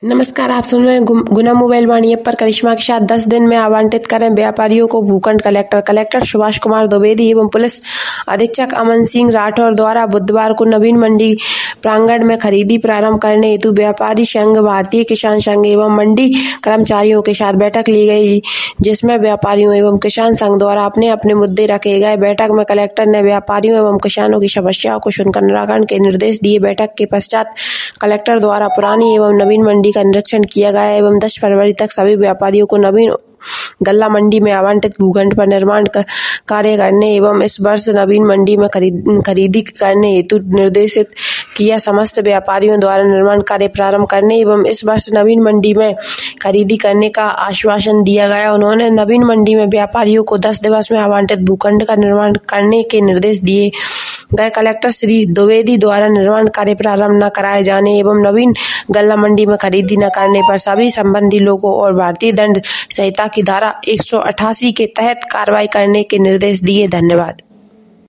नमस्कार, आप सुन रहे हैं गुना मोबाइल वाणी ऐप पर करिश्मा के साथ 10 दिन में आवंटित करें व्यापारियों को भूखंड। कलेक्टर सुभाष कुमार द्विवेदी एवं पुलिस अधीक्षक अमन सिंह राठौर द्वारा बुधवार को नवीन मंडी प्रांगण में खरीदी प्रारंभ करने हेतु व्यापारी संघ, भारतीय किसान संघ एवं मंडी कर्मचारियों के साथ बैठक ली गई, जिसमें व्यापारियों एवं किसान संघ द्वारा अपने अपने मुद्दे रखे गए। बैठक में कलेक्टर ने व्यापारियों एवं किसानों की समस्याओं को सुनकर निराकरण के निर्देश दिए। बैठक के पश्चात कलेक्टर द्वारा पुरानी एवं नवीन मंडी का निरीक्षण किया गया एवं 10 फरवरी तक सभी व्यापारियों को नवीन गल्ला मंडी में आवंटित भूखंड पर निर्माण कार्य करने एवं इस वर्ष नवीन मंडी में खरीदी करने हेतु निर्देशित किया। समस्त व्यापारियों द्वारा निर्माण कार्य प्रारंभ करने एवं इस वर्ष नवीन मंडी में खरीदी करने का आश्वासन दिया गया। उन्होंने नवीन मंडी में व्यापारियों को 10 दिवस में आवंटित भूखंड का निर्माण करने के निर्देश दिए गए। कलेक्टर श्री द्विवेदी द्वारा निर्माण कार्य प्रारंभ न कराए जाने एवं नवीन गल्ला मंडी में खरीदी न करने पर सभी संबंधी लोगों और भारतीय दंड संहिता की धारा 188 के तहत कार्रवाई करने के निर्देश दिए। धन्यवाद।